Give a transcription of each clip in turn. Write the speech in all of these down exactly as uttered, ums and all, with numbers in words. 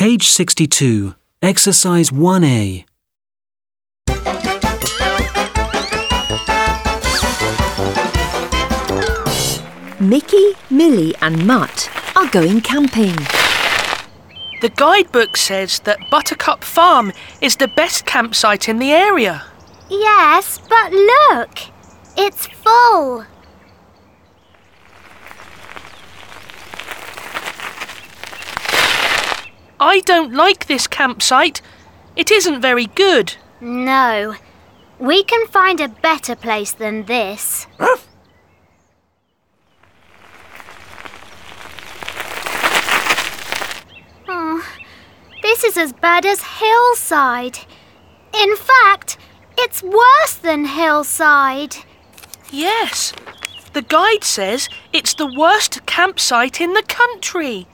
Page sixty-two, Exercise one A. Mickey, Millie and Mutt are going camping. The guidebook says that Buttercup Farm is the best campsite in the area. Yes, but look! It's full. I don't like this campsite. It isn't very good. No, we can find a better place than this. Oh, this is as bad as Hillside. In fact, it's worse than Hillside. Yes, the guide says it's the worst campsite in the country.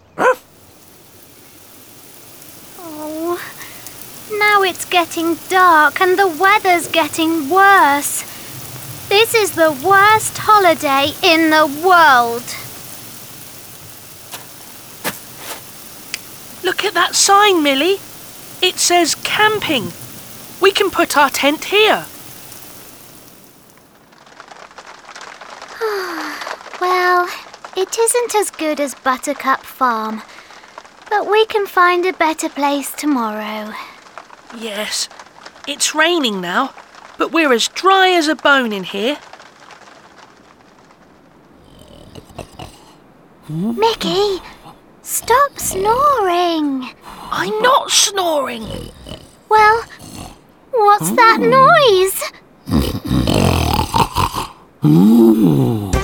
Oh, now it's getting dark and the weather's getting worse. This is the worst holiday in the world. Look at that sign, Millie. It says camping. We can put our tent here. Well, it isn't as good as Buttercup Farm, but we can find a better place tomorrow. Yes, it's raining now, but we're as dry as a bone in here. Mickey, stop snoring. I'm not snoring. Well, what's that noise?